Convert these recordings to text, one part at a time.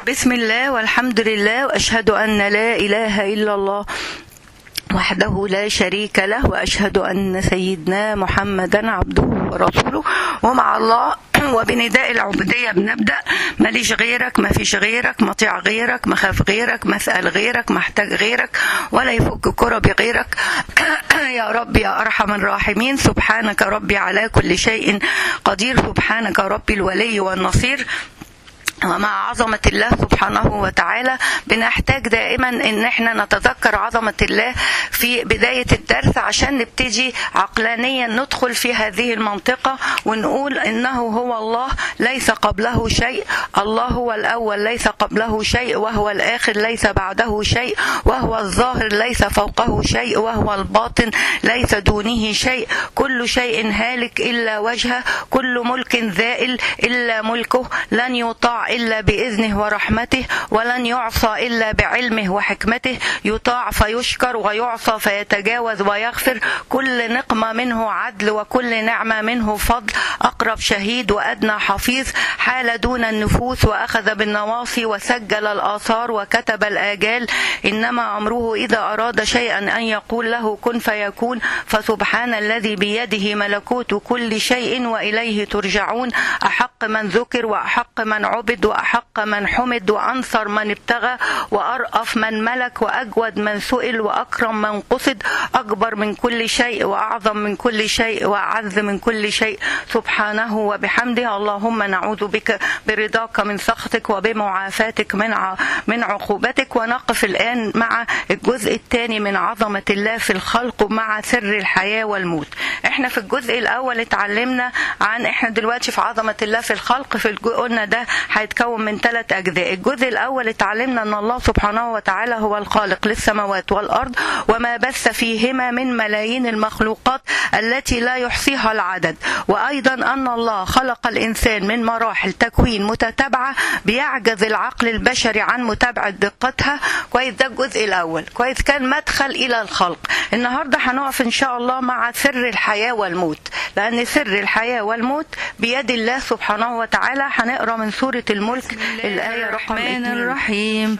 بسم الله والحمد لله وأشهد أن لا إله إلا الله وحده لا شريك له، وأشهد أن سيدنا محمدا عبده ورسوله. ومع الله وبنداء العبودية بنبدأ: ماليش غيرك، ما فيش غيرك، مطيع غيرك، مخاف غيرك، مسأل غيرك، محتاج غيرك، ولا يفك كرب غيرك. يا رب يا أرحم الراحمين، سبحانك ربي على كل شيء قدير، سبحانك ربي الولي والنصير. ومع عظمة الله سبحانه وتعالى بنحتاج دائما ان احنا نتذكر عظمة الله في بداية الدرس عشان نبتدي عقلانيا ندخل في هذه المنطقة ونقول انه هو الله ليس قبله شيء، الله هو الاول ليس قبله شيء، وهو الاخر ليس بعده شيء، وهو الظاهر ليس فوقه شيء، وهو الباطن ليس دونه شيء. كل شيء هالك الا وجهه، كل ملك زائل الا ملكه، لن يطاع إلا بإذنه ورحمته، ولن يعصى إلا بعلمه وحكمته، يطاع فيشكر ويعصى فيتجاوز ويغفر. كل نقمة منه عدل، وكل نعمة منه فضل، أقرب شهيد وأدنى حفيظ، حال دون النفوس وأخذ بالنواصي وسجل الآثار وكتب الآجال. إنما أمره إذا أراد شيئا أن يقول له كن فيكون. فسبحان الذي بيده ملكوت كل شيء وإليه ترجعون. أحق من ذكر وأحق من عبد وأحق من حمد وأنصر من ابتغى وأرأف من ملك وأجود من سئل وأكرم من قصد. أكبر من كل شيء وأعظم من كل شيء وأعز من كل شيء سبحانه وبحمده. اللهم نعوذ بك برضاك من سخطك وبمعافاتك من عقوبتك. ونقف الآن مع الجزء الثاني من عظمة الله في الخلق مع سر الحياة والموت. احنا في الجزء الأول اتعلمنا عن احنا دلوقتي في عظمة الله في الخلق. في قلنا ده هيتكون من 3 أجزاء. الجزء الأول اتعلمنا أن الله سبحانه وتعالى هو الخالق للسماوات والأرض وما بث فيهما من ملايين المخلوقات التي لا يحصيها العدد، وأيضا أن الله خلق الإنسان من مراحل تكوين متتابعة بيعجز العقل البشري عن متابعة دقتها. كويس، ده الجزء الأول. كويس، كان مدخل إلى الخلق. النهاردة هنقف إن شاء الله مع سر الحياة والموت، لأن سر الحياة والموت بيد الله سبحانه وتعالى. هنقرأ من سورة الملك الآية رقم 2. الرحيم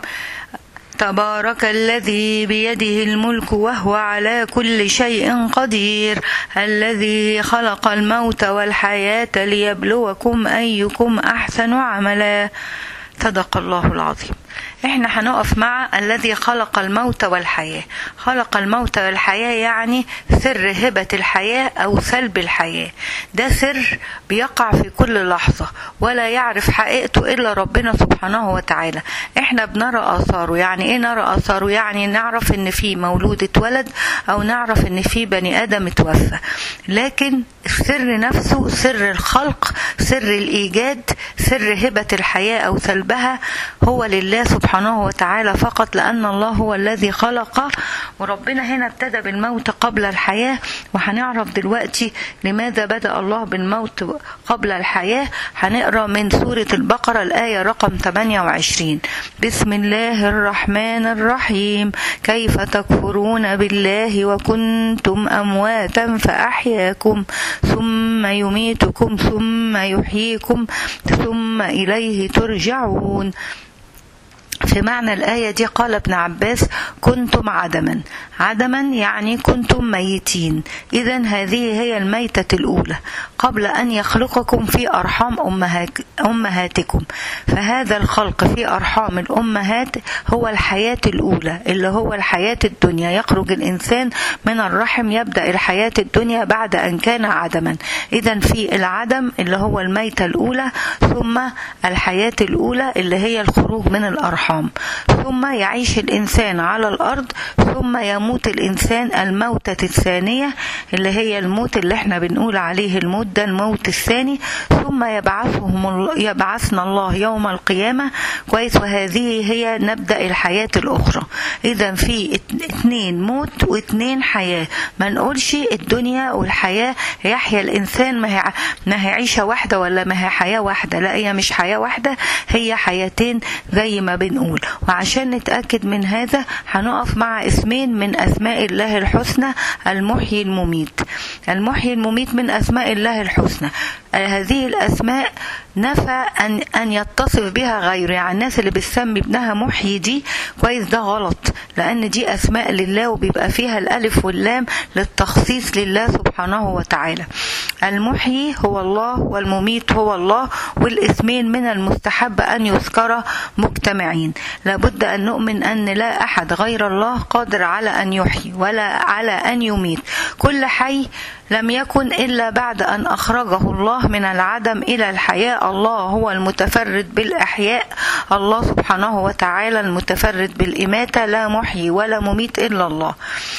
تبارك الذي بيده الملك وهو على كل شيء قدير، الذي خلق الموت والحياة ليبلوكم أيكم أحسن عملا. صدق الله العظيم. احنا هنقف مع الذي خلق الموت والحياة. خلق الموت والحياة يعني سر هبة الحياة أو سلب الحياة. ده سر بيقع في كل لحظة ولا يعرف حقيقته إلا ربنا سبحانه وتعالى. احنا بنرى آثاره. يعني ايه نرى آثاره؟ يعني نعرف ان في مولود اتولد أو نعرف ان في بني آدم اتوفى، لكن السر نفسه، سر الخلق، سر الإيجاد، سر هبة الحياة أو سلبها هو لله سبحانه وتعالى فقط، لأن الله هو الذي خلق. وربنا هنا ابتدى بالموت قبل الحياة، وهنعرف دلوقتي لماذا بدأ الله بالموت قبل الحياة. هنقرأ من سورة البقرة الآية رقم 28. بسم الله الرحمن الرحيم. كيف تكفرون بالله وكنتم أمواتا فأحياكم ثم يميتكم ثم يحييكم ثم إليه ترجعون. في معنى الآية دي قال ابن عباس: كنتم عدما. عدما يعني كنتم ميتين. إذن هذه هي الميتة الأولى قبل أن يخلقكم في أرحام أمهاتكم. فهذا الخلق في أرحام الأمهات هو الحياة الأولى، اللي هو الحياة الدنيا. يخرج الإنسان من الرحم، يبدأ الحياة الدنيا بعد أن كان عدما. إذن في العدم اللي هو الميتة الأولى، ثم الحياة الأولى اللي هي الخروج من الأرحام، ثم يعيش الإنسان على الأرض، ثم يموت الإنسان الموتة الثانية اللي هي الموت اللي احنا بنقول عليه الموت، ده الموت الثاني. ثم يبعثنا الله يوم القيامة. كويس، وهذه هي نبدأ الحياة الأخرى. إذا في 2 موت و2 حياة. ما نقولش الدنيا والحياة يحيا الإنسان ما هي عيشة واحدة ولا ما هي حياة واحدة. لا، هي مش حياة واحدة، هي حياتين زي ما بنقول. وعشان نتأكد من هذا هنقف مع اسمين من أسماء الله الحسنى: المحيي المميت. المحيي المميت من أسماء الله الحسنى. هذه الأسماء نفى أن يتصف بها غيره. يعني الناس اللي بتسمي ابنها محيي دي كويس، ده غلط، لأن دي أسماء لله وبيبقى فيها الألف واللام للتخصيص لله سبحانه وتعالى. المحيي هو الله والمميت هو الله، والاسمين من المستحب أن يذكر مجتمعين. لابد أن نؤمن أن لا أحد غير الله قادر على أن يحيي ولا على أن يميت. كل حي لم يكن إلا بعد أن أخرجه الله من العدم إلى الحياة. الله هو المتفرد بالإحياء، الله سبحانه وتعالى المتفرد بالإماتة، لا محيي ولا مميت إلا الله.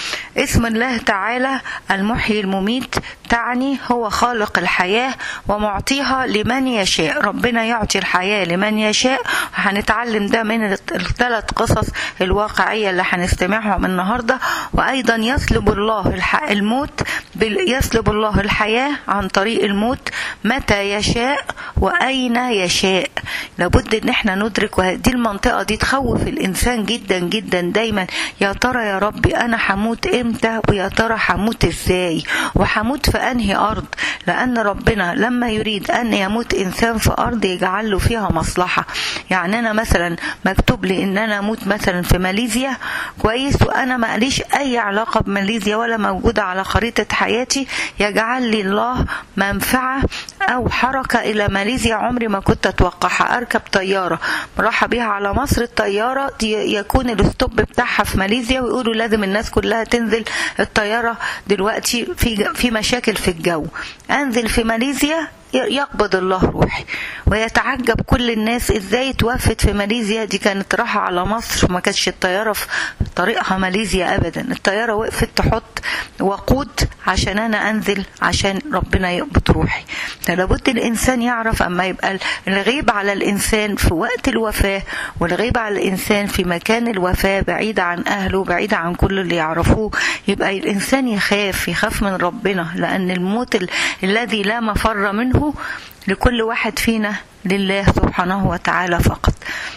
اسم الله تعالى المحيي المميت تعني هو خالق الحياة ومعطيها لمن يشاء. ربنا يعطي الحياة لمن يشاء، وهنتعلم ده من الثلاث قصص الواقعية اللي هنستمعهم النهاردة. وأيضا يسلب الله الموت يسلب الله الحياة عن طريق الموت متى يشاء وأين يشاء. لابد ان احنا ندرك، ودي المنطقة دي تخوف الإنسان جدا جدا دايما. يا ترى يا ربي أنا هموت امتى، ويا ترى هموت ازاي، وهموت في انهي ارض؟ لان ربنا لما يريد ان يموت انسان في ارض يجعل له فيها مصلحة. يعني انا مثلا مكتوب لي ان انا اموت مثلا في ماليزيا كويس، وانا ما ليش اي علاقة بماليزيا ولا موجودة على خريطة حياتي، يجعل لي الله منفعة او حركة الى ماليزيا عمري ما كنت اتوقعها. اركب طيارة راح بيها على مصر، الطيارة دي يكون الستوب بتاعها في ماليزيا، ويقولوا لازم الناس كلها تنزل، الطيارة دلوقتي في مشاكل في الجو، انزل في ماليزيا يقبض الله روحي. ويتعجب كل الناس ازاي توفت في ماليزيا، دي كانت راحة على مصر، ما كانتش الطيارة في طريقها ماليزيا ابدا، الطيارة وقفت تحط وقود عشان انا انزل عشان ربنا يقبض روحي. لابد الانسان يعرف اما يبقى الغيب على الانسان في وقت الوفاة، والغيب على الانسان في مكان الوفاة بعيد عن اهله بعيد عن كل اللي يعرفوه، يبقى الانسان يخاف من ربنا، لان الموت الذي لا مفر منه لكل واحد فينا لله سبحانه وتعالى فقط.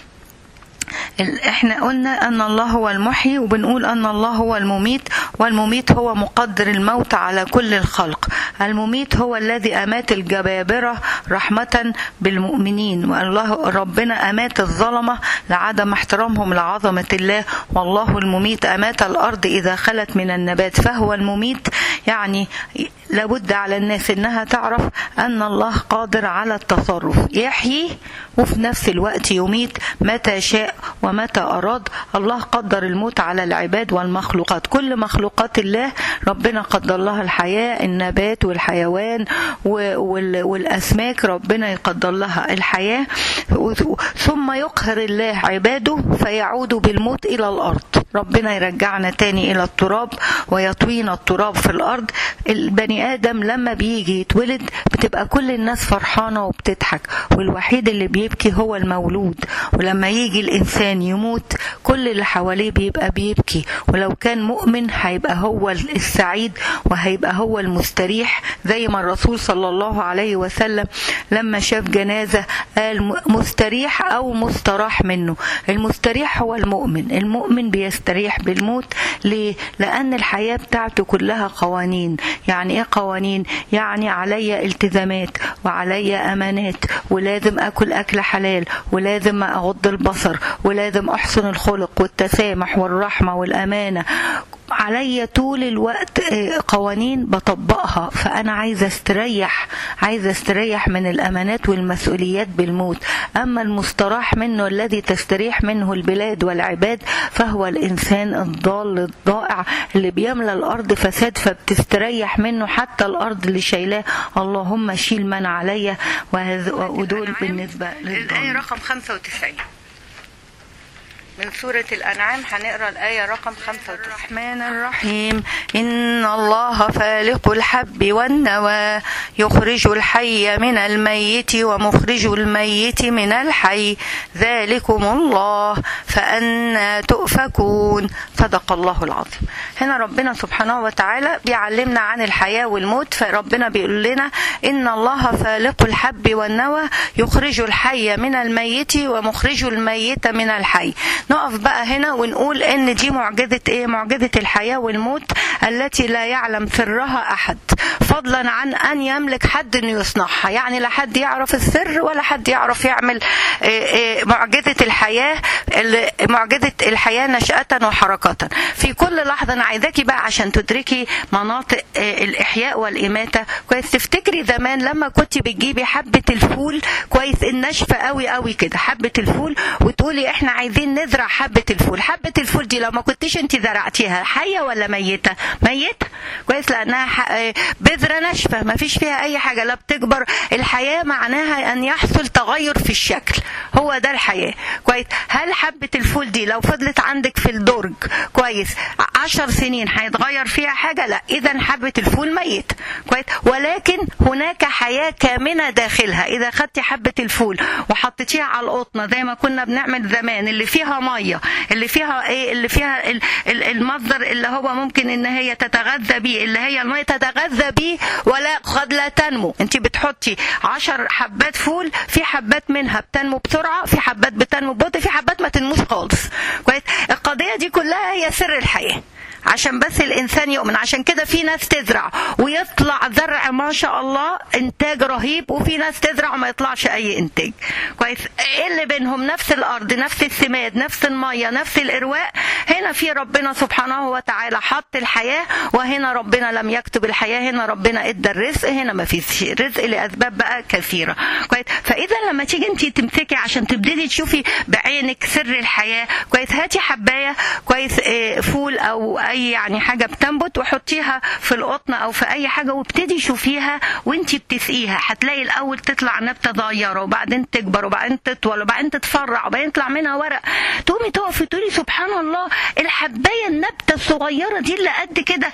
احنا قلنا ان الله هو المحيي، وبنقول ان الله هو المميت، والمميت هو مقدر الموت على كل الخلق. المميت هو الذي امات الجبابرة رحمة بالمؤمنين، والله ربنا امات الظلمة لعدم احترامهم لعظمة الله. والله المميت امات الارض اذا خلت من النبات، فهو المميت. يعني لابد على الناس انها تعرف ان الله قادر على التصرف، يحيي وفي نفس الوقت يميت متى شاء ومتى أراد. الله قدر الموت على العباد والمخلوقات، كل مخلوقات الله ربنا قدر لها الحياة، النبات والحيوان والأسماك ربنا يقدر لها الحياة. ثم يقهر الله عباده فيعودوا بالموت إلى الأرض، ربنا يرجعنا تاني إلى التراب ويطوينا التراب في الأرض. البني آدم لما بيجي يتولد بتبقى كل الناس فرحانة وبتضحك، والوحيد اللي بيبكي هو المولود. ولما يجي الإنسان يموت كل اللي حواليه بيبقى بيبكي، ولو كان مؤمن هيبقى هو السعيد وهيبقى هو المستريح. زي ما الرسول صلى الله عليه وسلم لما شاف جنازة قال مستريح أو مستراح منه. المستريح هو المؤمن، المؤمن بيستريح بالموت. ليه؟ لأن الحياة بتاعته كلها قوانين. يعني إيه قوانين؟ يعني علي التزامات وعلي أمانات، ولازم أكل أكل حلال، ولازم أغض البصر، ولازم أحسن الخلق والتسامح والرحمة والأمانة. علي طول الوقت قوانين بطبقها، فأنا عايزة استريح من الأمانات والمسؤوليات بالموت. أما المستراح منه الذي تستريح منه البلاد والعباد فهو الإنسان الضال الضائع اللي بيملى الأرض فساد، فبتستريح منه حتى الأرض اللي شايلاه اللهم شيل من عليا. ودول بالنسبة للآية رقم 95 من سورة الأنعام. هنقرأ الآية رقم 95. الرحمن الرحيم. إن الله فالق الحب والنوى يخرج الحي من الميت ومخرج الميت من الحي ذلكم الله فأنى تؤفكون. صدق الله العظيم. هنا ربنا سبحانه وتعالى بيعلمنا عن الحياة والموت، فربنا بيقول لنا إن الله فالق الحب والنوى يخرج الحي من الميت ومخرج الميت من الحي. نقف بقى هنا ونقول ان دي معجزة ايه؟ معجزة الحياة والموت التي لا يعلم سرها احد، فضلا عن ان يملك حد انه يصنعها. يعني لا حد يعرف السر ولا حد يعرف يعمل معجزة الحياة. معجزة الحياة نشأة وحركة في كل لحظة. انا عايزاكي بقى عشان تدركي مناطق الاحياء والاماتة كويس. تفتكري زمان لما كنت بتجيبي حبة الفول كويس الناشفة قوي قوي كده، حبة الفول، وتقولي احنا عايزين نزرع حبة الفول. حبة الفول دي لو ما كنتيش انت زرعتيها حية ولا ميتة؟ ميتة كويس، لانها بذرة ناشفة ما فيش فيها اي حاجة، لا بتكبر. الحياة معناها ان يحصل تغير في الشكل، هو ده الحياة كويس. هل حبة الفول دي لو فضلت عندك في الدرج كويس 10 سنين هيتغير فيها حاجة؟ لا. اذا حبة الفول ميت كويس، ولكن هناك حياة كامنة داخلها. اذا خدتي حبة الفول وحطيتيها على القطنة زي ما كنا بنعمل زمان، اللي فيها مية، اللي فيها ايه، اللي فيها المصدر اللي هو ممكن ان هي تتغذى بيه، اللي هي المية تتغذى بيه، ولا قد لا تنمو. انت بتحطي 10 حبات فول، في حبات منها بتنمو بسرعة، في حبات بتنمو ببطء، في حبات ما تنموش خالص كويس. القضية دي كلها هي سر الحياة عشان بس الانسان يؤمن. عشان كده في ناس تزرع ويطلع زرع ما شاء الله انتاج رهيب، وفي ناس تزرع وما يطلعش اي انتاج كويس. ايه اللي بينهم؟ نفس الارض، نفس السماد، نفس الميه، نفس الارواء. هنا في ربنا سبحانه وتعالى حط الحياه، وهنا ربنا لم يكتب الحياه، هنا ربنا ادى الرزق، هنا ما فيش رزق لاسباب بقى كثيره كويس. فاذا لما تيجي انت تمسكي عشان تبتدي تشوفي بعينك سر الحياه كويس، هاتي حبايه كويس فول او اي يعني حاجه بتنبت، وحطيها في القطنه او في اي حاجه، وابتدي شوفيها وانت بتسقيها. هتلاقي الاول تطلع نبته صغيره، وبعدين تكبر، وبعدين تطول، وبعدين تتفرع، وبعدين يطلع منها ورق. تقومي تقفي تقولي سبحان الله، الحبايه النبته الصغيره دي اللي قد كده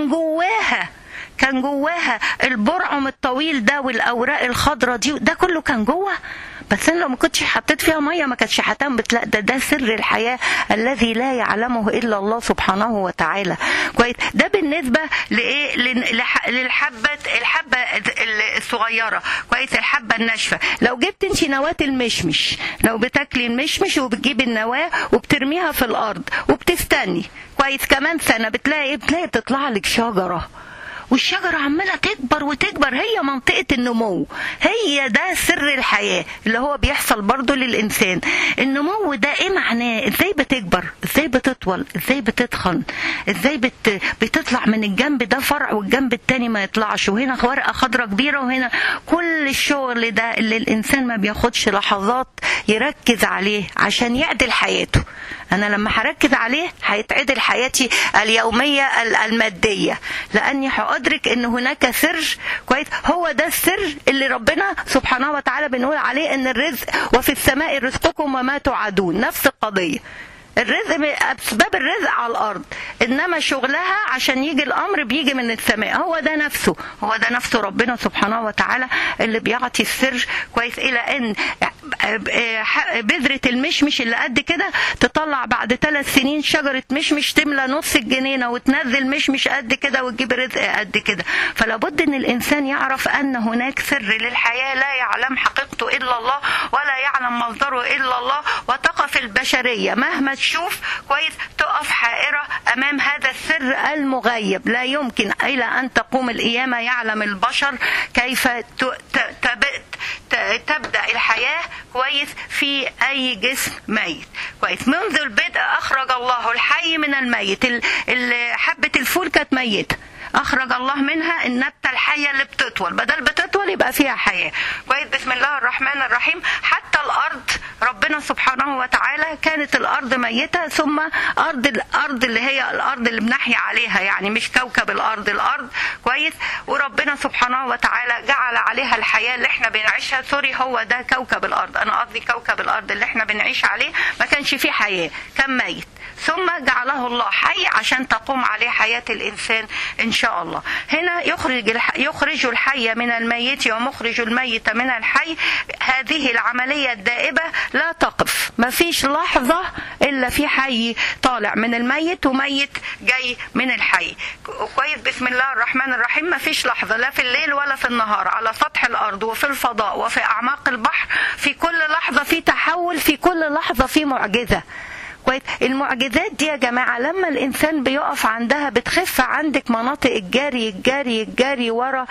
كان جواها البرعم الطويل ده والاوراق الخضراء دي، ده كله كان جوه. بس انا لو ما كنتش حطيت فيها ميه ما كانتش هتنبت. لا، ده سر الحياه الذي لا يعلمه الا الله سبحانه وتعالى كويس. ده بالنسبه لايه؟ الحبه الصغيره كويس، الحبه الناشفه. لو جبت انت نواه المشمش، لو بتاكلي المشمش وبتجيبي النواه وبترميها في الارض وبتستني كويس، كمان سنه بتلاقي تطلع لك شجره، والشجرة عمالة تكبر وتكبر. هي منطقة النمو، هي ده سر الحياة اللي هو بيحصل برضو للإنسان. النمو ده ايه معناه؟ ازاي بتكبر، ازاي بتطول، ازاي بتتخن، ازاي بتطلع من الجنب ده فرع والجنب التاني ما يطلعش، وهنا ورقة خضرة كبيرة، وهنا كل الشغل ده اللي الإنسان ما بياخدش لحظات يركز عليه عشان يعدل حياته. أنا لما هركز عليه هيتعدل حياتي اليومية المادية، لأني هأدرك إن هناك سر كويس. هو ده السر اللي ربنا سبحانه وتعالى بنقول عليه إن الرزق وفي السماء رزقكم وما توعدون، نفس القضية. الرزق أسباب الرزق على الأرض، إنما شغلها عشان يجي الأمر بيجي من السماء. هو ده نفسه ربنا سبحانه وتعالى اللي بيعطي السر كويس. إلى أن بذرة المشمش اللي قد كده تطلع بعد 3 سنين شجرة مشمش تملى نص الجنينة، وتنزل مشمش قد كده وتجيب رزق قد كده. فلا بد ان الانسان يعرف ان هناك سر للحياة لا يعلم حقيقته الا الله، ولا يعلم مصدره الا الله. وتقف البشرية مهما تشوف كويس تقف حائرة امام هذا السر المغيب. لا يمكن الى ان تقوم القيامة يعلم البشر كيف تبدأ الحياة كويس في أي جسم ميت كويس. منذ البدء أخرج الله الحي من الميت. حبة الفول كانت ميتة، أخرج الله منها النبتة الحية اللي بتطول، بدل بتطول يبقى فيها حياة كويس. بسم الله الرحمن الرحيم. حتى الأرض ربنا سبحانه وتعالى كانت الأرض ميتة، ثم الأرض اللي هي الأرض اللي بنحيا عليها، يعني مش كوكب الأرض كويس. وربنا سبحانه وتعالى جعل عليها الحياة اللي احنا بنعيشها. سوري، هو ده كوكب الأرض، أنا قصدي كوكب الأرض اللي احنا بنعيش عليه ما كانش فيه حياة، كان ميت، ثم جعله الله حي عشان تقوم عليه حياة الإنسان إن شاء الله. هنا يخرج الحي من الميت ومخرج الميت من الحي. هذه العملية الدائبة لا تقف، ما فيش لحظة إلا في حي طالع من الميت وميت جاي من الحي كويس. بسم الله الرحمن الرحيم. ما فيش لحظة لا في الليل ولا في النهار، على سطح الأرض وفي الفضاء وفي أعماق البحر، في كل لحظة في تحول، في كل لحظة في معجزة كويس. المعجزات دي يا جماعة لما الإنسان بيقف عندها بتخف عندك مناطق الجري ورا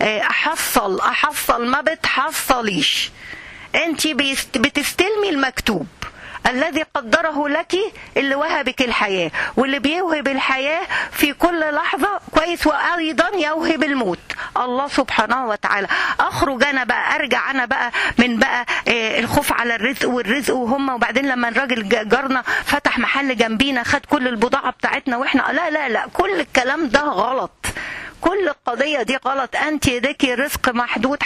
أحصل ما بتحصليش. انت بتستلمي المكتوب الذي قدره لك، اللي وهبك الحياة، واللي بيوهب الحياة في كل لحظة كويس، وأيضا يوهب الموت الله سبحانه وتعالى. أخرج أنا بقى، أرجع أنا بقى من بقى الخوف على الرزق والرزق وهم، وبعدين لما الراجل جارنا فتح محل جنبينا خد كل البضاعة بتاعتنا وإحنا لا كل الكلام ده غلط، كل القضية دي غلط. أنت ليكي رزق محدود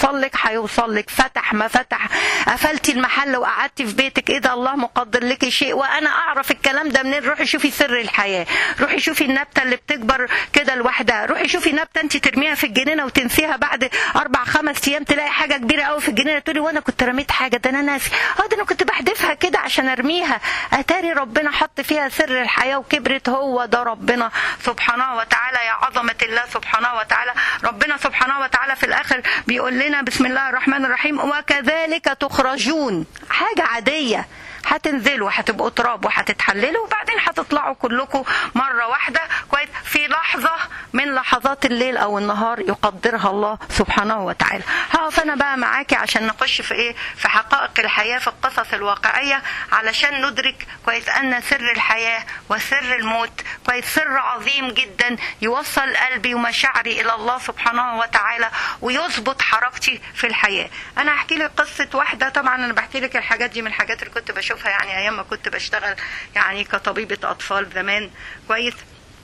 هيوصل لك فتح ما فتح، قفلتي المحل وقعدتي في بيتك، إذا الله مقدر لك شيء. وأنا أعرف الكلام ده منين؟ روحي شوفي سر الحياة، روحي شوفي النبتة اللي بتكبر كده لوحدها، روحي شوفي نبتة أنت ترميها في الجنينة وتنسيها بعد 4-5 أيام تلاقي حاجة كبيرة قوي في الجنينة، تقولي وأنا كنت رميت حاجة، ده أنا ناسي، ده أنا كنت بحدفها كده عشان أرميها، أتاري ربنا حط فيها سر الحياة وكبرت. هو ده ربنا سبحانه وتعالى، يا عظمة الله سبحانه وتعالى. ربنا سبحانه وتعالى في الآخر بيقول لنا بسم الله الرحمن الرحيم وكذلك تخرجون. حاجة عادية، هتنزلوا هتبقوا تراب وهتتحللوا وبعدين هتطلعوا كلكم مرة واحدة كويس، في لحظة من لحظات الليل أو النهار يقدرها الله سبحانه وتعالى. هقف أنا بقى معاكي عشان نخش في في حقائق الحياة، في القصص الواقعية، علشان ندرك كويس أن سر الحياة وسر الموت كويس سر عظيم جدا يوصل قلبي ومشاعري إلى الله سبحانه وتعالى ويظبط حركتي في الحياة. أنا هحكي لك قصة واحدة، طبعا أنا بحكي لك الحاجات دي من الحاجات اللي كنت بشوفها يعني أيام ما كنت بشتغل يعني كطبيبة أطفال زمان كويس.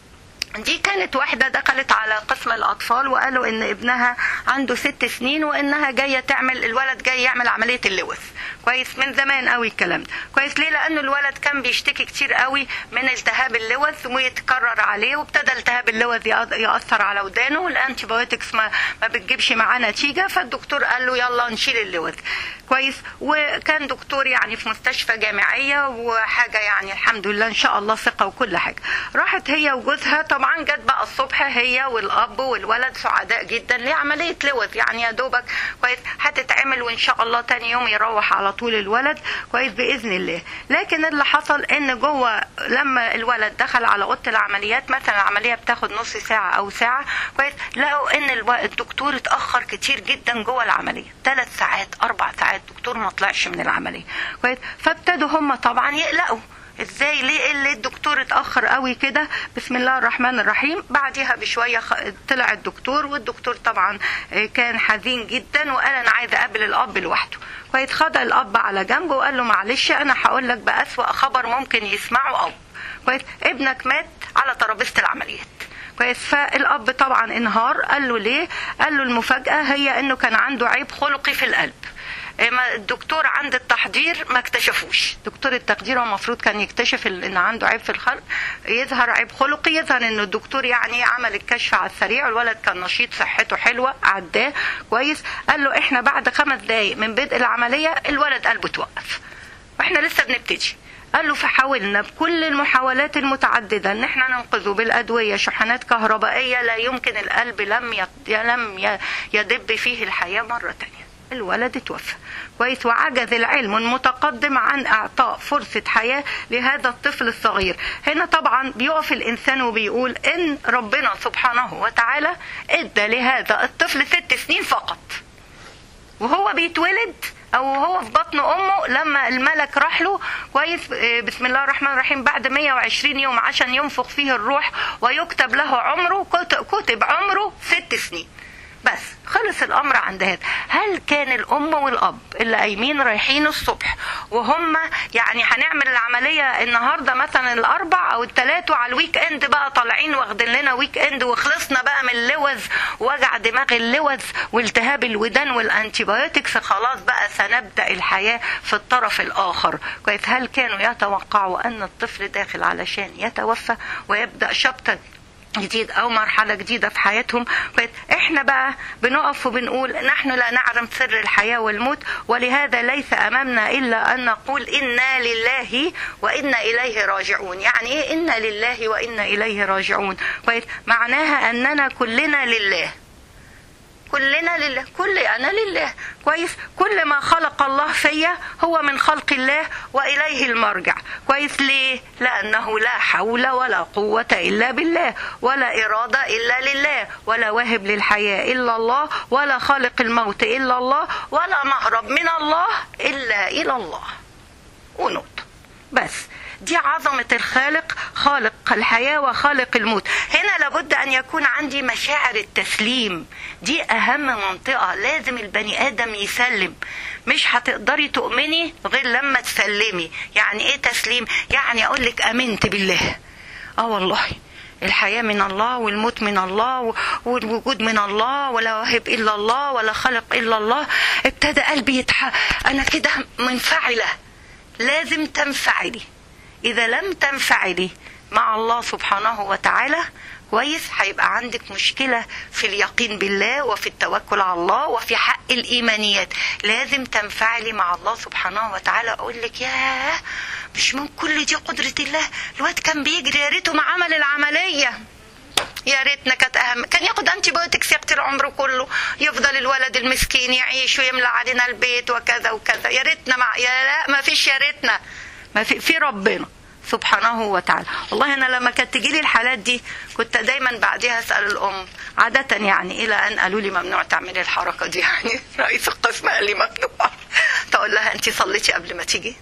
دي كانت واحدة دخلت على قسم الأطفال وقالوا إن ابنها عنده 6 سنين وإنها جاية تعمل، الولد جاي يعمل عملية اللوث كويس، من زمان قوي الكلام ده كويس. ليه؟ لأنه الولد كان بيشتكي كتير قوي من التهاب اللوث ويتكرر عليه، وابتدى التهاب اللوث يأثر على ودانه، والأنتيبيوتكس ما بتجيبش معاه نتيجة، فالدكتور قال له يلا نشيل اللوث كويس. وكان دكتور يعني في مستشفى جامعية وحاجة يعني الحمد لله إن شاء الله ثقة وكل حاجة. راحت هي وجوزها، طبعا جت بقى الصبح هي والأب والولد سعداء جدا لعملية لوث، يعني يا دوبك كويس هتتعمل وإن شاء الله تاني يوم يروح على طول الولد كويس بإذن الله. لكن اللي حصل إن جوه لما الولد دخل على أوضة العمليات، مثلا العملية بتاخد نص ساعة أو ساعة كويس، لقوا إن الدكتور اتأخر كتير جدا جوه العملية، 3 ساعات 4 ساعات الدكتور ما طلعش من العملية كويس. فابتدوا هم طبعا يقلقوا، ازاي ليه اللي الدكتور اتأخر قوي كده؟ بسم الله الرحمن الرحيم. بعدها بشوية طلع الدكتور، والدكتور طبعا كان حزين جدا وقال انا عايز اقابل الاب لوحده كويس. خد الاب على جنبه وقال له معلش انا هقول لك بأسوأ خبر ممكن يسمعه اب كويس، ابنك مات على ترابيزة العمليات كويس. فالاب طبعا انهار، قال له ليه؟ قال له المفاجأة هي انه كان عنده عيب خلقي في القلب. الدكتور عند التحضير ما اكتشفوش، دكتور التخدير هو المفروض كان يكتشف ان عنده عيب في الخلق، يظهر عيب خلقي، يظهر ان الدكتور يعني عمل الكشف على السريع، والولد كان نشيط صحته حلوة عداه كويس. قال له احنا بعد 5 دقايق من بدء العملية الولد قلبه توقف واحنا لسه بنبتدي. قال له فحاولنا بكل المحاولات المتعددة ان احنا ننقذه بالادوية، شحنات كهربائية، لا يمكن، القلب لم يدب فيه الحياة مرة تانية، الولد اتوفى كويس. وعجز العلم المتقدم عن اعطاء فرصة حياة لهذا الطفل الصغير. هنا طبعا بيقف الانسان وبيقول ان ربنا سبحانه وتعالى ادى لهذا الطفل 6 سنين فقط، وهو بيتولد او هو في بطن امه لما الملك راح له كويس بسم الله الرحمن الرحيم بعد 120 يوم عشان ينفخ فيه الروح ويكتب له عمره، كتب عمره 6 سنين بس، خلص الامر عند هذا. هل كان الام والاب اللي قايمين رايحين الصبح وهم يعني هنعمل العمليه النهارده مثلا الاربع او الثلاث وعلى الويك اند بقى طالعين واخدين لنا ويك اند وخلصنا بقى من اللوز ووجع دماغ اللوز والتهاب الودان والانتيبيوتكس، خلاص بقى سنبدا الحياه في الطرف الاخر كويس؟ هل كانوا يتوقعوا ان الطفل داخل علشان يتوفى ويبدا شابتر جديد او مرحله جديده في حياتهم كويس؟ احنا بقى بنقف وبنقول نحن لا نعلم سر الحياه والموت، ولهذا ليس امامنا الا ان نقول انا لله وانا اليه راجعون. يعني ايه انا لله وانا اليه راجعون كويس؟ معناها اننا كلنا لله، كلنا لله، كل أنا لله. كويس. كل ما خلق الله فيا هو من خلق الله وإليه المرجع. كويس. ليه؟ لأنه لا حول ولا قوة إلا بالله، ولا إرادة إلا لله، ولا واهب للحياة إلا الله، ولا خالق الموت إلا الله، ولا مهرب من الله إلا إلى الله. ونقطة. بس دي عظمة الخالق، خالق الحياة وخالق الموت. هنا لابد أن يكون عندي مشاعر التسليم. دي أهم منطقة، لازم البني آدم يسلم. مش هتقدري تؤمني غير لما تسلمي. يعني إيه تسليم؟ يعني أقولك أمنت بالله، والله الحياة من الله والموت من الله والوجود من الله، ولا واهب إلا الله، ولا خلق إلا الله. ابتدى قلبي أنا كده منفعلة. لازم تنفعلي. إذا لم تنفعلي مع الله سبحانه وتعالى كويس هيبقى عندك مشكلة في اليقين بالله وفي التوكل على الله وفي حق الإيمانيات. لازم تنفعلي مع الله سبحانه وتعالى. أقول لك ياه، مش من كل دي قدرة الله. الواد كان بيجري، يا ريته ما عمل العملية، يا ريتنا كانت أهم. كان ياخد أنتي بايوتكس يقتل العمر كله، يفضل الولد المسكين يعيش ويملى علينا البيت وكذا وكذا. يا ريتنا لا، ما فيش يا ريتنا، ما في ربنا سبحانه وتعالى. والله أنا لما كانت تجيلي الحالات دي كنت دايما بعدها أسأل الأم عادة، يعني إلى أن قالوا لي ممنوع تعملي الحركة دي، يعني رئيس القسم قال لي ممنوع. تقول لها أنت صليتي قبل ما تيجي؟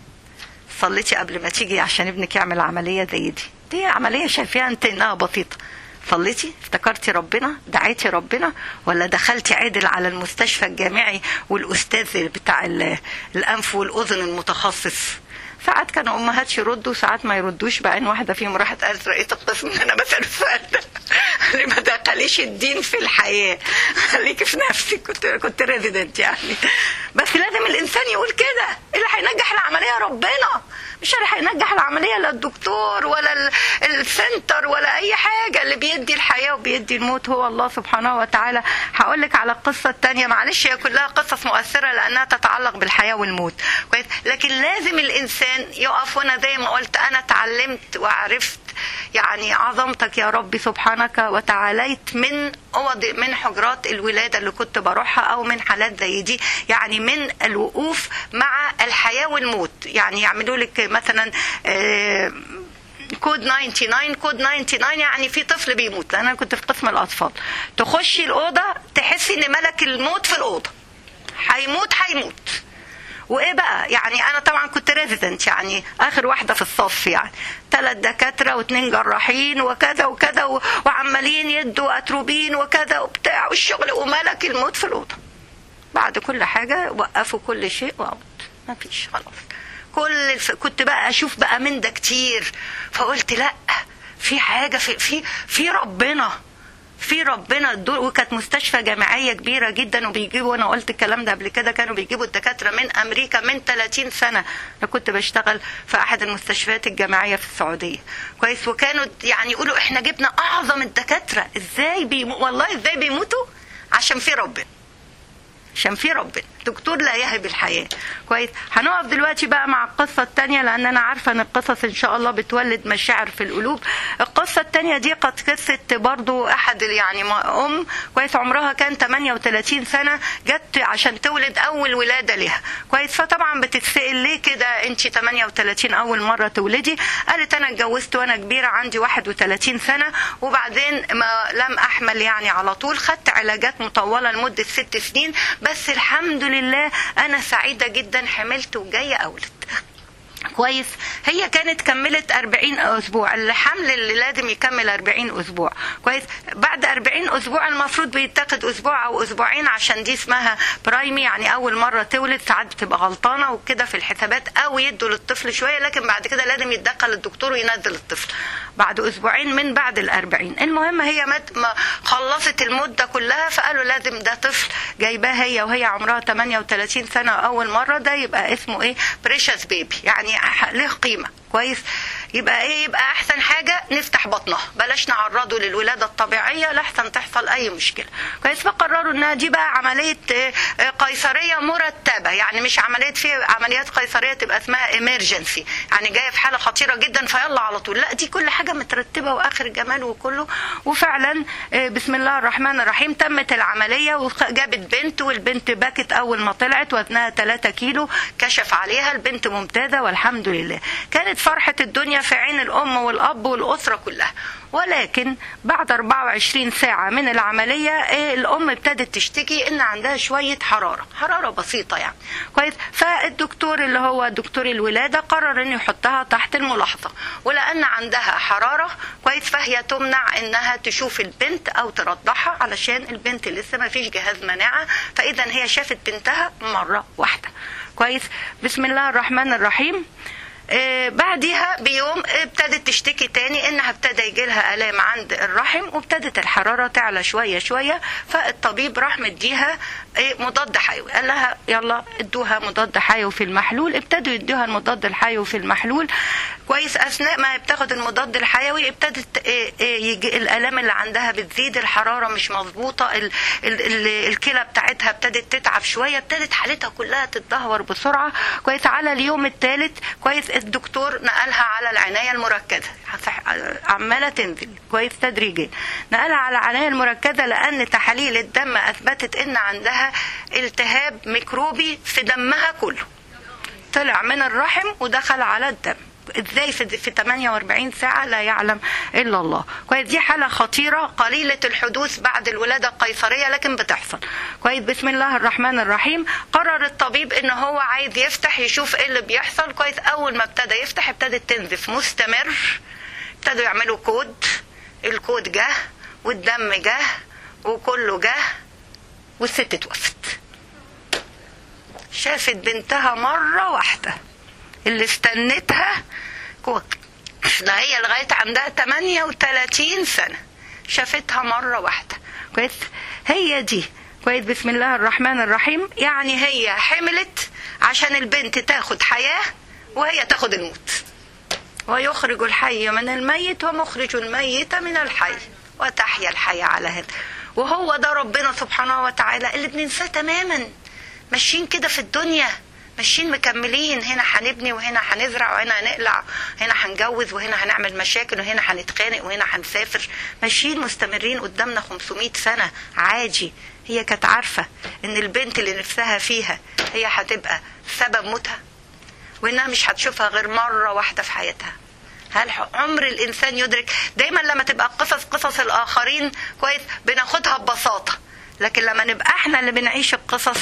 صليتي قبل ما تيجي عشان ابنك يعمل عملية زي دي عملية شايفاها أنت إنها بسيطة. صليتي؟ افتكرتي ربنا؟ دعيتي ربنا؟ ولا دخلتي عادل على المستشفى الجامعي والأستاذ بتاع الأنف والأذن المتخصص؟ ساعات كانوا امهات يردوا، ساعات ما يردوش. بقى ان واحده فيهم راحت قالت رئيسه القسم ان انا بسال السؤال ده، اللي ما دخليش الدين في الحياه، خليكي في نفسك. كنت ريزيدنت يعني. بس لازم الانسان يقول كده، اللي هينجح العمليه ربنا، مش اللي هينجح العمليه لا الدكتور ولا السنتر ولا اي حاجه. اللي بيدي الحياه وبيدي الموت هو الله سبحانه وتعالى. هقول لك على القصه الثانيه، معلش هي كلها قصص مؤثره لانها تتعلق بالحياه والموت كويس، لكن لازم الانسان يقف. وانا زي ما قلت انا اتعلمت وعرفت يعني عظمتك يا ربي سبحانك وتعاليت من حجرات الولادة اللي كنت بروحها او من حالات زي دي، يعني من الوقوف مع الحياة والموت. يعني يعملوا لك مثلا كود 99 كود 99، يعني في طفل بيموت، لان انا كنت في قسم الاطفال. تخشي الاوضة تحسي ان ملك الموت في الاوضة، هيموت. وايه بقى يعني انا طبعا كنت ريزيدنت، يعني اخر واحده في الصف، يعني 3 دكاتره و2 جراحين وكذا وكذا وعمالين يدوا اتروبين وكذا وبتاع والشغل، وملك الموت في الاوضه. بعد كل حاجه وقفوا كل شيء واموت، ما فيش خلاص. كنت بقى اشوف بقى من ده كتير، فقلت لا، في حاجه في ربنا، في ربنا. الدور. وكانت مستشفى جامعية كبيرة جدا، وبيجيبوا، وانا قلت الكلام ده قبل كده، كانوا بيجيبوا الدكاترة من امريكا من 30 سنة. انا كنت بشتغل في احد المستشفيات الجامعية في السعودية كويس، وكانوا يعني يقولوا احنا جبنا اعظم الدكاترة. ازاي والله ازاي بيموتوا؟ عشان في ربنا، عشان في ربنا. دكتور لا يهب الحياة كويس. هنقف دلوقتي بقى مع القصة التانية، لان انا عارفة ان القصص ان شاء الله بتولد مشاعر في القلوب. القصة التانية دي قد قصة برضو احد يعني ام كويس، عمرها كان 38 سنة، جت عشان تولد اول ولادة لها كويس. فطبعا بتتسأل ليه كده انت 38 اول مرة تولدي؟ قالت انا اتجوزت وانا كبيرة عندي 31 سنة، وبعدين ما لم احمل يعني على طول، خدت علاجات مطولة لمدة 6 سنين، بس الحمد لله انا سعيدة جدا، حملت وجاية اولد كويس. هي كانت كملت 40 اسبوع، الحمل اللي لازم يكمل 40 اسبوع كويس. بعد 40 اسبوع المفروض بيتاخد اسبوع او اسبوعين، عشان دي اسمها برايمي، يعني اول مرة تولد. ساعات بتبقى غلطانة وكده في الحسابات، او يدوا للطفل شوية، لكن بعد كده لازم يتدخل الدكتور وينزل الطفل بعد اسبوعين من بعد 40. المهم هي ما خلصت المدة كلها، فقالوا لازم ده طفل جايباه هي وهي عمرها 38 سنة اول مرة، ده يبقى اسمه ايه؟ بريشس بيبي، يعني له قيمة كويس. يبقى ايه؟ يبقى احسن حاجه نفتح بطنها، بلاش نعرضه للولاده الطبيعيه لحسن تحصل اي مشكله. كويس. فقرروا انها دي بقى عمليه قيصريه مرتبه، يعني مش عمليه، في عمليات قيصريه تبقى اسمها ايمرجنسي، يعني جايه في حاله خطيره جدا فيلا على طول، لا دي كل حاجه مترتبه واخر جمال وكله. وفعلا بسم الله الرحمن الرحيم تمت العمليه وجابت بنت، والبنت بكت اول ما طلعت، وزنها 3 كيلو، كشف عليها البنت ممتازه والحمد لله. كانت فرحه الدنيا في عين الام والاب والاسره كلها. ولكن بعد 24 ساعة من العملية الأم ابتدت تشتكي إن عندها شوية حرارة بسيطة يعني. كويس. فالدكتور اللي هو دكتور الولادة قرر إنه يحطها تحت الملاحظة، ولأن عندها حرارة كويس فهي تمنع إنها تشوف البنت أو ترضعها علشان البنت لسه ما فيش جهاز مناعة، فإذا هي شافت بنتها مرة واحدة. كويس. بسم الله الرحمن الرحيم. بعدها بيوم ابتدت تشتكي تاني انها ابتدى يجيلها الام عند الرحم، وابتدت الحراره تعلى شويه شويه. فالطبيب راح مديها مضاد حيوي، قال لها يلا ادوها مضاد حيوي في المحلول. ابتدوا يدوها المضاد الحيوي في المحلول. كويس. اثناء ما بتاخد المضاد الحيوي ابتدت الالام اللي عندها بتزيد، الحراره مش مظبوطه، الكلى بتاعتها ابتدت تتعب شويه، ابتدت حالتها كلها تتدهور بسرعه. كويس. على اليوم الثالث كويس الدكتور نقلها على العنايه المركزه، عماله تنزل كويس تدريجيا، نقلها على العنايه المركزه لان تحاليل الدم اثبتت ان عندها التهاب ميكروبي في دمها كله، طلع من الرحم ودخل على الدم. ازاي في 48 ساعة لا يعلم الا الله. كويس. دي حالة خطيرة قليلة الحدوث بعد الولادة القيصرية لكن بتحصل. كويس. بسم الله الرحمن الرحيم. قرر الطبيب ان هو عايز يفتح يشوف ايه اللي بيحصل. كويس. اول ما ابتدى يفتح ابتدت تنزف مستمر، ابتدوا يعملوا كود، الكود جه والدم جه وكله جه والست توفت. شافت بنتها مرة واحدة اللي استنتها لا هي لغاية عندها 38 سنة شافتها مرة واحدة. كويس. هي دي. كويس. بسم الله الرحمن الرحيم. يعني هي حملت عشان البنت تاخد حياة وهي تاخد الموت، ويخرج الحي من الميت ومخرج الميت من الحي وتحيا الحياة على هذا. وهو ده ربنا سبحانه وتعالى اللي بننساه تماما. ماشيين كده في الدنيا، ماشيين مكملين، هنا هنبني وهنا هنزرع وهنا هنقلع، هنا هنجوز وهنا هنعمل مشاكل وهنا هنتخانق وهنا هنسافر، ماشيين مستمرين قدامنا 500 سنة عادي. هي كانت عارفة ان البنت اللي نفسها فيها هي هتبقى سبب موتها، وانها مش هتشوفها غير مرة واحدة في حياتها. هل عمر الانسان يدرك؟ دايما لما تبقى قصص الاخرين كويس بناخدها ببساطة، لكن لما نبقى احنا اللي بنعيش القصص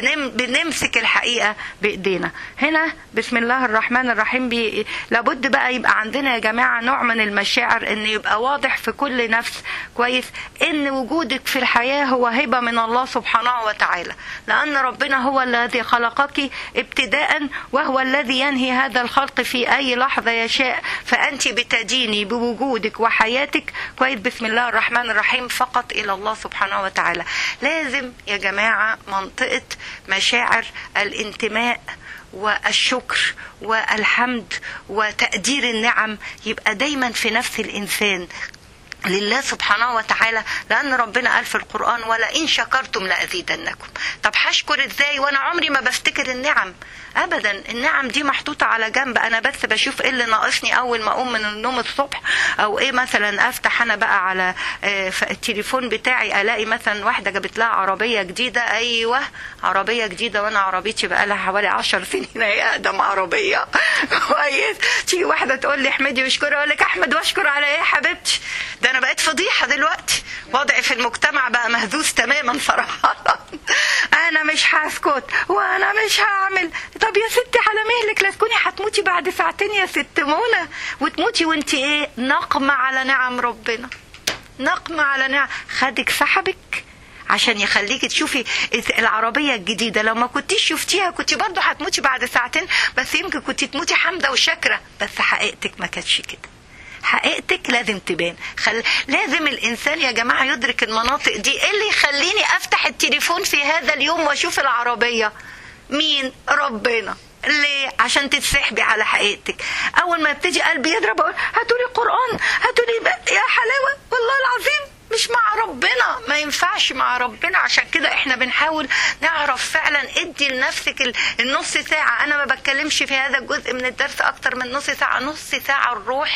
بنمسك الحقيقة بإيدينا. هنا بسم الله الرحمن الرحيم لابد بقى يبقى عندنا يا جماعة نوع من المشاعر، ان يبقى واضح في كل نفس كويس ان وجودك في الحياة هو هبة من الله سبحانه وتعالى، لأن ربنا هو الذي خلقك ابتداء وهو الذي ينهي هذا الخلق في أي لحظة يشاء، فأنت بتديني بوجودك وحياتك كويس بسم الله الرحمن الرحيم فقط إلى الله سبحانه وتعالى. لازم يا جماعة منطقة مشاعر الانتماء والشكر والحمد وتقدير النعم يبقى دايما في نفس الإنسان لله سبحانه وتعالى، لأن ربنا قال في القرآن ولئن شكرتم لأزيدنكم. طب هشكر ازاي وانا عمري ما بفتكر النعم؟ ابدا، النعم دي محطوطة على جنب، انا بس بشوف ايه اللي ناقصني اول ما اقوم من النوم الصبح، او ايه مثلا افتح انا بقى على التليفون بتاعي الاقي مثلا واحدة جابت لها عربية جديدة، ايوه عربية جديدة، وانا عربيتي بقى لها حوالي 10 سنين هي اقدم عربية كويس. تيجي واحدة تقول لي احمدي واشكري، اقول لك احمد واشكر على ايه يا حبيبتي؟ ده انا بقيت فضيحة دلوقتي، وضعي في المجتمع بقى مهزوز تماما صراحة. انا مش هسكت وانا مش هعمل. طب يا ستي على مهلك، لا تكوني هتموتي بعد ساعتين يا ست منى، وتموتي وانت ايه نقمة على نعم ربنا، نقمة على نعم. خدك سحبك عشان يخليكي تشوفي العربية الجديدة، لو ما كنتيش شفتيها كنتي برضو هتموتي بعد ساعتين، بس يمكن كنتي تموتي حمدة وشاكرة، بس حقيقتك ما كانتش كده. حقيقتك لازم تبان. لازم الإنسان يا جماعة يدرك المناطق دي. إيه اللي يخليني أفتح التليفون في هذا اليوم وأشوف العربية؟ مين؟ ربنا. ليه؟ عشان تتسحبي على حقيقتك. اول ما يبتدي قلبي يضرب اقول هاتولي قرآن، هاتولي يا حلاوة والله العظيم مش مع ربنا، ما ينفعش مع ربنا. عشان كده احنا بنحاول نعرف فعلا ادي لنفسك النص ساعة. انا ما بتكلمش في هذا الجزء من الدرس اكتر من نص ساعة. نص ساعة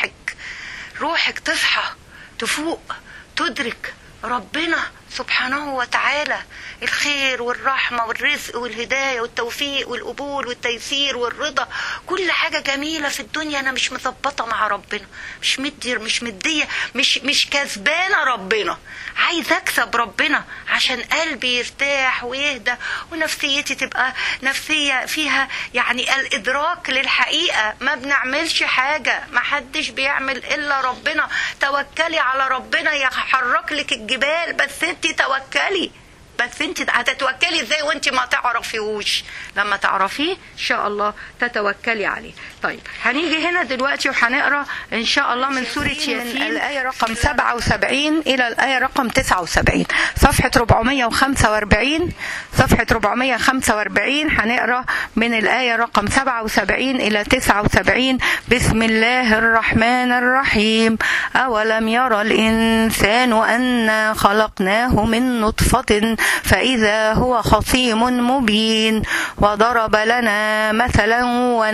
روحك تصحى، تفوق، تدرك ربنا سبحانه وتعالى، الخير والرحمة والرزق والهداية والتوفيق والقبول والتيسير والرضا. كل حاجة جميلة في الدنيا أنا مش مظبطة مع ربنا، مش مدية، مش كسبانة ربنا. عايز أكسب ربنا عشان قلبي يرتاح ويهدى ونفسيتي تبقى نفسية فيها يعني الإدراك للحقيقة. ما بنعملش حاجة، ما حدش بيعمل إلا ربنا. توكلي على ربنا يحرك لك الجبال، بس انت توكلي. بس انت هتتوكلي ازاي وانت ما تعرفيهوش؟ لما تعرفيه ان شاء الله تتوكلي عليه. طيب هنيجي هنا دلوقتي وهنقرا ان شاء الله من سورة ياسين الآية رقم 77 إلى الآية رقم 79، صفحة 445. صفحة 445 هنقرا من الآية رقم 77 إلى 79. بسم الله الرحمن الرحيم. أولم يرى الإنسان أنا خلقناه من نطفة فإذا هو خصيم مبين وضرب لنا مثلا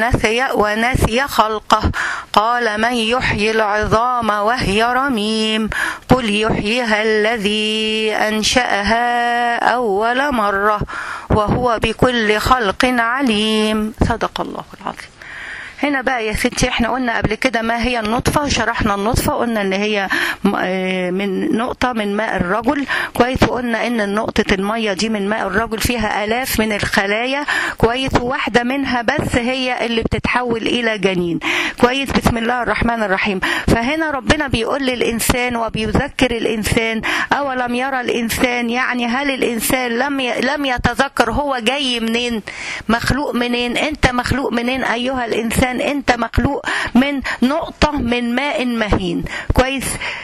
ونسي خلقه قال من يحيي العظام وهي رميم قل يحييها الذي أنشأها أول مرة وهو بكل خلق عليم. صدق الله العظيم. هنا بقى يا ستي احنا قلنا قبل كده ما هي النطفة، وشرحنا النطفة قلنا ان هي من نقطة من ماء الرجل كويس، وقلنا ان نقطة المية دي من ماء الرجل فيها آلاف من الخلايا كويس، وواحدة منها بس هي اللي بتتحول الى جنين كويس. بسم الله الرحمن الرحيم. فهنا ربنا بيقول للإنسان وبيذكر الإنسان أولم يرى الإنسان، يعني هل الإنسان لم يتذكر هو جاي منين، مخلوق منين؟ انت مخلوق منين ايها الإنسان؟ انت مخلوق من نقطة من ماء مهين كويس.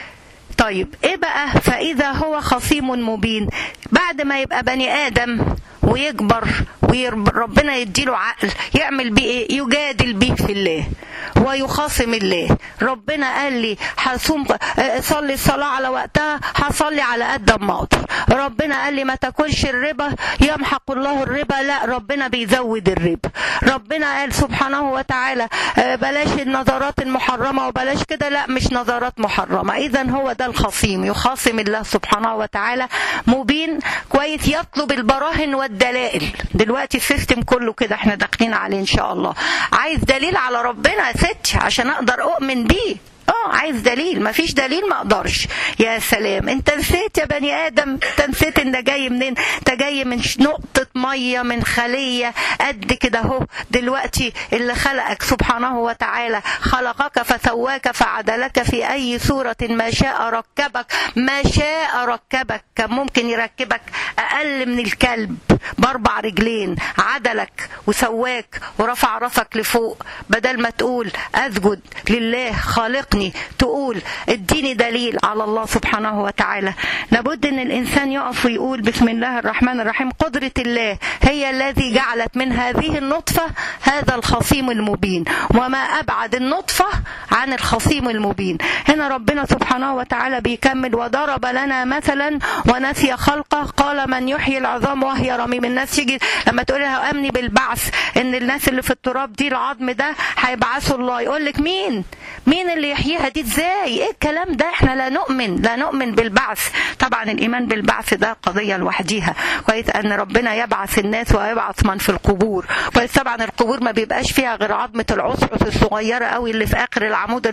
طيب ايه بقى فإذا هو خصيم مبين؟ بعد ما يبقى بني آدم ويكبر وربنا يديله عقل يعمل بيه ايه؟ يجادل بيه في الله ويخاصم الله. ربنا قال لي هصوم صلي الصلاة على وقتها، هصلي على قد ما اقدر. ربنا قال لي ما تاكلش الربا، يمحق الله الربا، لا ربنا بيزود الربا. ربنا قال سبحانه وتعالى بلاش النظرات المحرمة وبلاش كده، لا مش نظرات محرمة. اذا هو ده الخصيم، يخاصم الله سبحانه وتعالى مبين كويس، يطلب البراهن والدلائل. دلوقتي السيستم كله كده احنا داخلين عليه ان شاء الله. عايز دليل على ربنا يا ستي عشان اقدر اؤمن بيه. عايز دليل، ما فيش دليل ما اقدرش. يا سلام، انت نسيت يا بني ادم، انت نسيت ان ده جاي منين؟ انت جاي من نقطة مية من خلية قد كده اهو. دلوقتي اللي خلقك سبحانه وتعالى خلقك فسواك فعدلك في اي صورة ما شاء ركبك. ما شاء ركبك، كان ممكن يركبك اقل من الكلب باربع رجلين، عدلك وسواك ورفع راسك لفوق. بدل ما تقول اسجد لله خالقني تقول اديني دليل على الله سبحانه وتعالى. لابد ان الانسان يقف ويقول بسم الله الرحمن الرحيم. قدرة الله هي الذي جعلت من هذه النطفة هذا الخصيم المبين، وما ابعد النطفة عن الخصيم المبين. هنا ربنا سبحانه وتعالى بيكمل وضرب لنا مثلا ونسي خلقه قال من يحيي العظام وهي رميم. الناس يجي لما تقول لها امني بالبعث، ان الناس اللي في التراب دي العظم ده هيبعثوا الله، يقول لك مين اللي يحييها دي؟ ازاي؟ ايه الكلام ده؟ احنا لا نؤمن بالبعث. طبعا الايمان بالبعث ده قضيه لوحديها كويس، ان ربنا يبعث الناس ويبعث من في القبور كويس. طبعا القبور ما بيبقاش فيها غير عظمه العصعص الصغيره قوي اللي في اخر العمود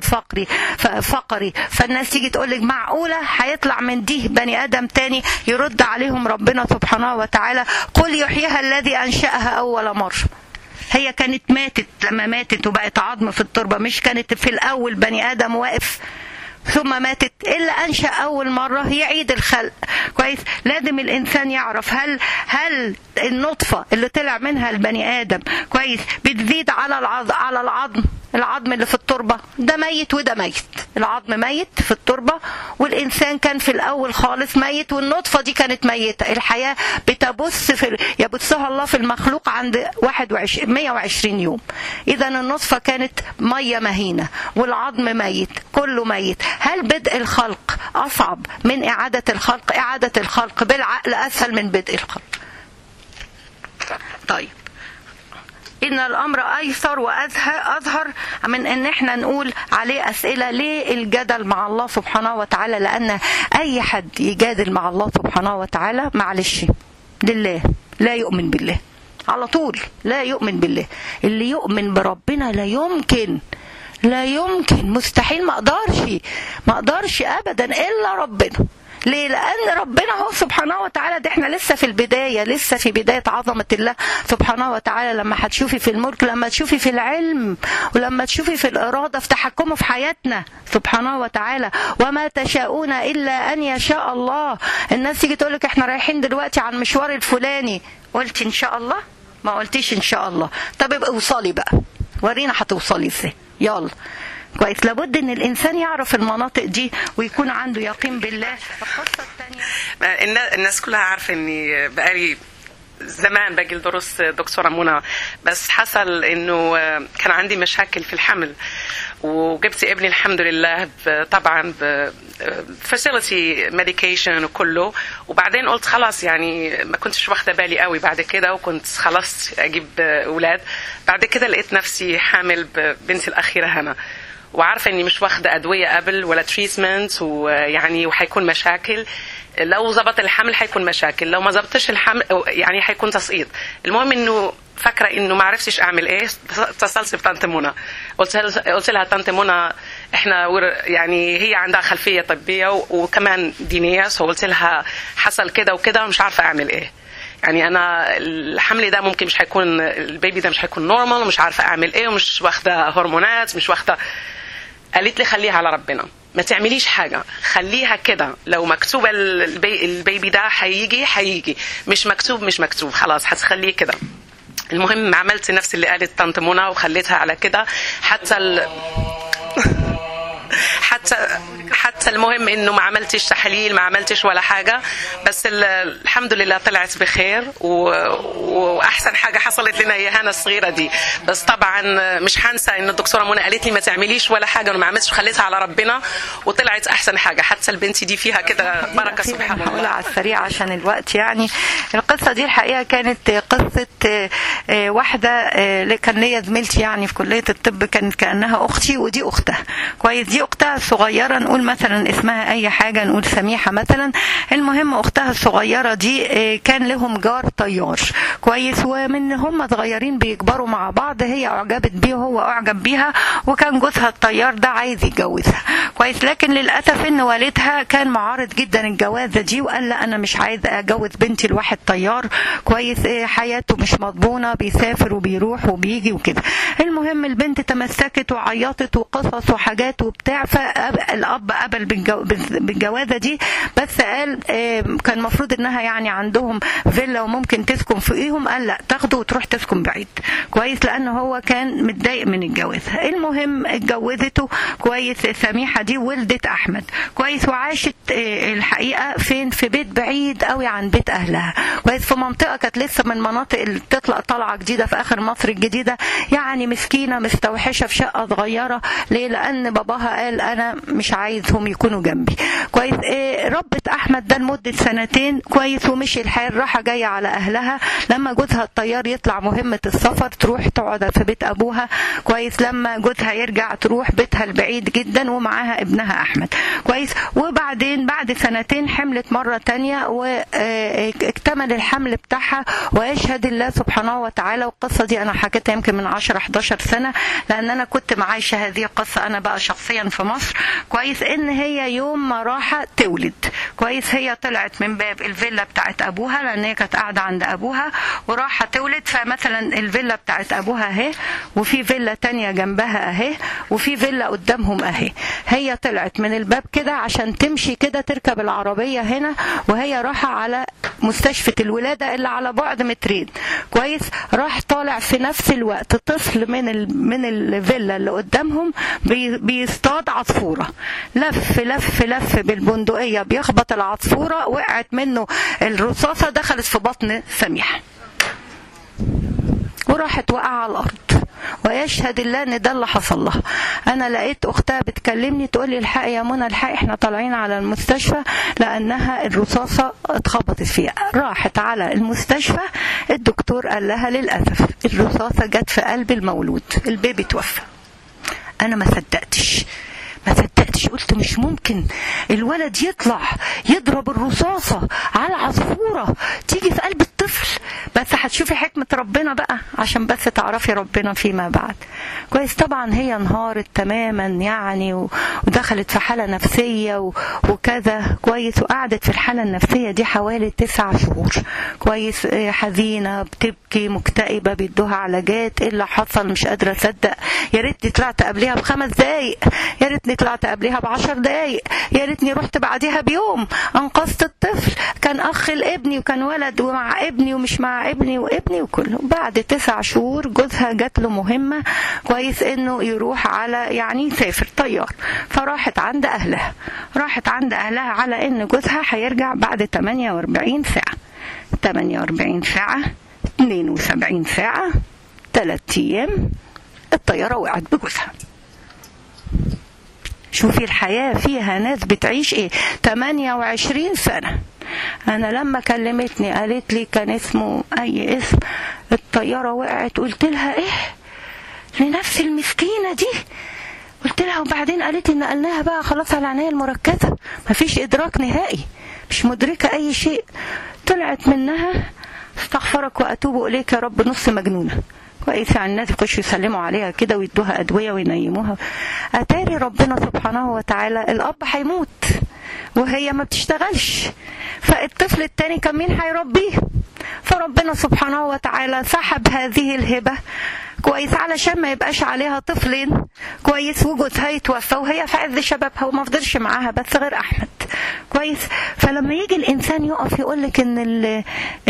الفقري. فالناس تيجي تقول لك معقوله هيطلع من دي بني ادم تاني؟ يرد عليهم ربنا سبحانه وتعالى قل يحييها الذي انشاها اول مره. هي كانت ماتت، لما ماتت وبقت عظم في التربة، مش كانت في الأول بني آدم واقف ثم ماتت. إلا أنشأ أول مرة يعيد الخلق كويس. لازم الإنسان يعرف هل النطفة اللي طلع منها البني آدم كويس بتزيد على العظم العظم اللي في التربة ده ميت وده ميت، العظم ميت في التربة والإنسان كان في الأول خالص ميت والنطفة دي كانت ميتة. الحياة بتبث يبثها الله في المخلوق عند 120 يوم. إذا النطفة كانت مية مهينة والعظم ميت، كله ميت. هل بدء الخلق أصعب من إعادة الخلق؟ إعادة الخلق بالعقل أسهل من بدء الخلق. طيب، إن الأمر أيسر وأظهر من إن إحنا نقول عليه أسئلة. ليه الجدل مع الله سبحانه وتعالى؟ لأن أي حد يجادل مع الله سبحانه وتعالى معلش لله لا يؤمن بالله، على طول لا يؤمن بالله. اللي يؤمن بربنا لا يمكن مستحيل، ما أقدرش أبدا إلا ربنا. ليه؟ لأن ربنا هو سبحانه وتعالى. ده احنا لسه في البداية، لسه في بداية عظمة الله سبحانه وتعالى. لما هتشوفي في الملك، لما تشوفي في العلم، ولما تشوفي في الإرادة، في تحكمه في حياتنا سبحانه وتعالى. وما تشاءون إلا أن يشاء الله. الناس تيجي تقولك احنا رايحين دلوقتي على المشوار الفلاني، قلت إن شاء الله؟ ما قلتيش إن شاء الله. طب ابقى اوصلي بقى، ورينا هتوصلي ازاي، يلا. كويس، لابد ان الانسان يعرف المناطق دي ويكون عنده يقين بالله. القصه الثانيه، الناس كلها عارفه اني بقالي زمان باجي لدروس دكتوره منى، بس حصل انه كان عندي مشاكل في الحمل، وجبت ابني الحمد لله طبعا فاسيلتي ميديكيشن وكله. وبعدين قلت خلاص، يعني ما كنتش واخده بالي قوي بعد كده، وكنت خلاص اجيب اولاد. بعد كده لقيت نفسي حامل ببنتي الاخيره هنا، وعارفه اني مش واخده ادويه قبل ولا تريتمنت، ويعني وحيكون مشاكل. لو ظبط الحمل حيكون مشاكل، لو ما ظبطش الحمل يعني حيكون تسقيط. المهم انه فاكره انه ما عرفتش اعمل ايه. اتصلت بطنط منى، قلت لها طنط منى احنا يعني هي عندها خلفيه طبيه وكمان دينيه، فقلت لها حصل كده وكده ومش عارفه اعمل ايه. يعني انا الحمل ده ممكن مش هيكون، البيبي ده مش هيكون نورمال، ومش عارفه اعمل ايه، ومش واخده هرمونات، مش واخده. قالت لي خليها على ربنا، ما تعمليش حاجه، خليها كده. لو مكتوب البيبي ده هيجي، مش مكتوب خلاص هتخليه كده. المهم عملت نفس اللي قالت طنط منى وخليتها على كده. حتى المهم انه ما عملتش تحاليل، ما عملتش ولا حاجه، بس الحمد لله طلعت بخير. واحسن حاجه حصلت لنا هي هنا الصغيره دي. بس طبعا مش هنسى ان الدكتوره منى قالت لي ما تعمليش ولا حاجه، وما عملتش، خليتها على ربنا وطلعت احسن حاجه. حتى البنت دي فيها كده بركه سبحان الله. على السريع عشان الوقت. يعني القصه دي الحقيقه كانت قصه واحده اللي كان ليا زميلتي يعني في كليه الطب، كانت كانها اختي ودي اختها. كويس، دي اختها الصغيره، نقول مثلا اسمها اي حاجه، نقول سميحه مثلا. المهم اختها الصغيره دي كان لهم جار طيار. كويس، ومن هم صغيرين بيكبروا مع بعض، هي اعجبت بيه وهو اعجب بيها، وكان جوزها الطيار ده عايز يتجوزها. كويس، لكن للاسف ان والدها كان معارض جدا الجوازه دي، وقال لا انا مش عايز اجوز بنتي لواحد طيار. كويس، حياته مش مضمونه، بيسافر وبيروح وبيجي وكده. المهم البنت تمسكت وعيطت وقصص وحاجات وبتاع، فالاب قبل بالجوازه دي، بس قال كان المفروض انها يعني عندهم فيلا وممكن تسكن فوقيهم، قال لا تاخده وتروح تسكن بعيد. كويس، لانه هو كان متضايق من الجوازه. المهم اتجوزته. كويس، سميحه دي ولدت احمد. كويس، وعاشت الحقيقه فين؟ في بيت بعيد قوي عن بيت اهلها. كويس، في منطقه كانت لسه من مناطق اللي بتطلع طالعه جديده في اخر مصر الجديده، يعني مسكينه مستوحشه في شقه صغيره. ليه؟ لان باباها قال انا مش عايزهم يكونوا جنبي. كويس، ربت احمد ده لمده سنتين. كويس، ومشي الحال، راحه جايه على اهلها. لما جوزها الطيار يطلع مهمه السفر تروح تقعد في بيت ابوها. كويس، لما جوزها يرجع تروح بيتها البعيد جدا ومعاها ابنها احمد. كويس، وبعدين بعد سنتين حملت مره تانية واكتمل الحمل بتاعها، ويشهد الله سبحانه وتعالى. والقصه دي انا حكيتها يمكن من 10-11 سنه، لان انا كنت معايشه هذه القصه انا بقى شخصيا في مصر. كويس، ان هي يوم ما راحت تولد. كويس، هي طلعت من باب الفيلا بتاعت ابوها، لان هي كانت قاعده عند ابوها وراحه تولد. فمثلا الفيلا بتاعت ابوها اهي، وفي فيلا تانية جنبها اهي، وفي فيلا قدامهم اهي. هي طلعت من الباب كده عشان تمشي كده تركب العربية هنا، وهي راحة على مستشفى الولادة اللي على بعد مترين. كويس. راح طالع في نفس الوقت طفل من الفيلا اللي قدامهم بيصطاد عصفورة، لف لف لف بالبندقية بيخبط العصفورة، وقعت منه الرصاصة دخلت في بطن سميحة وراحت وقع على الأرض. ويشهد الله ان ده اللي حصل لها. انا لقيت اختها بتكلمني تقول لي الحقي يا منى الحقي، احنا طالعين على المستشفى لانها الرصاصه اتخبطت فيها. راحت على المستشفى، الدكتور قال لها للاسف الرصاصه جت في قلب المولود، البيبي توفى. انا ما صدقتش، قلت مش ممكن الولد يطلع يضرب الرصاصة على العصفورة تيجي في قلب الطفل. بس هتشوفي حكمة ربنا بقى عشان بس تعرفي ربنا فيما بعد. كويس. طبعا هي انهارت تماما يعني، ودخلت في حالة نفسية وكذا. كويس. وقعدت في الحالة النفسية دي حوالي 9 شهور. كويس. حزينة، بتبكي، مكتئبة، بيدوها علاجات. ايه اللي حصل؟ مش قادرة اصدق. يا ريتني طلعت قبلها ب5 دقايق، يا ريتني طلعت قبلها ب10 دقايق، يا ريتني رحت بعدها بيوم انقذت الطفل. كان اخ لابني وكان ولد، ومع ابني ومش مع ابني وابني وكله. بعد 9 شهور جوزها جات له مهمة. كويس. انه يروح على يعني يسافر طيار، فراحت عند اهلها. على ان جوزها هيرجع بعد 48 ساعة 48 ساعة 72 ساعة 3 ايام الطيارة وقعت بجوزها. شوفي الحياة فيها ناس بتعيش 28 سنة. أنا لما كلمتني قالت لي كان اسمه أي اسم، الطيارة وقعت. قلت لها لنفس المسكينة دي؟ قلت لها وبعدين؟ قالت لي نقلناها بقى خلاص على العناية المركزة، مفيش إدراك نهائي، مش مدركة أي شيء. طلعت منها استغفرك وأتوب إليك يا رب نص مجنونة. كويس. يعني الناس يخشوا يسلموا عليها كده ويدوها أدوية وينيموها. أتاري ربنا سبحانه وتعالى الأب هيموت وهي ما بتشتغلش، فالطفل التاني كان مين هيربيه؟ فربنا سبحانه وتعالى سحب هذه الهبة. كويس. علشان ما يبقاش عليها طفلين. كويس. وجوزها يتوفى وهي في عز شبابها وما فضلش معاها بس غير أحمد. كويس. فلما يجي الإنسان يقف يقولك إن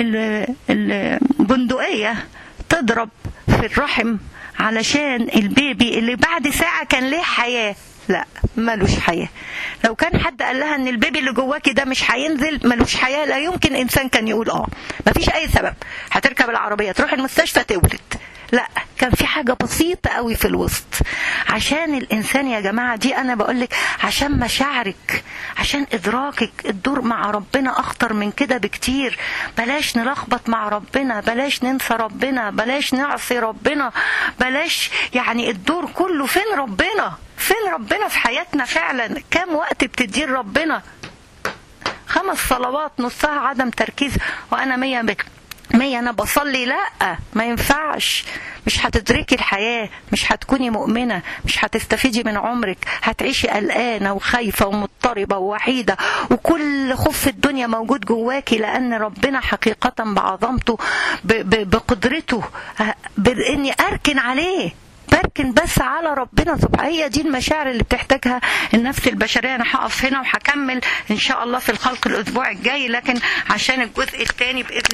البندقية تضرب في الرحم علشان البيبي اللي بعد ساعة كان ليه حياة، لا ملوش حياة. لو كان حد قال لها ان البيبي اللي جواكي ده مش هينزل ملوش حياة، لا يمكن انسان كان يقول مفيش اي سبب. هتركب العربية تروح المستشفى تولد. لا، كان في حاجة بسيطة قوي في الوسط. عشان الإنسان يا جماعة دي أنا بقولك عشان مشاعرك، عشان إدراكك، الدور مع ربنا أخطر من كده بكتير. بلاش نلخبط مع ربنا، بلاش ننسى ربنا، بلاش نعصي ربنا، بلاش يعني الدور كله فين ربنا؟ فين ربنا في حياتنا فعلا؟ كم وقت بتدير ربنا؟ 5 صلوات نصها عدم تركيز وأنا 100 أنا بصلي. لا، ما ينفعش. مش هتدركي الحياة، مش هتكوني مؤمنة، مش هتستفيدي من عمرك. هتعيشي قلقانة وخايفة ومضطربة ووحيدة، وكل خوف الدنيا موجود جواكي، لأن ربنا حقيقة بعظمته بقدرته بإني أركن عليه، بركن بس على ربنا سبحانه. هي دي المشاعر اللي بتحتاجها النفس البشرية. أنا هقف هنا وهكمل إن شاء الله في الخلق الأسبوع الجاي، لكن عشان الجزء الثاني بإذن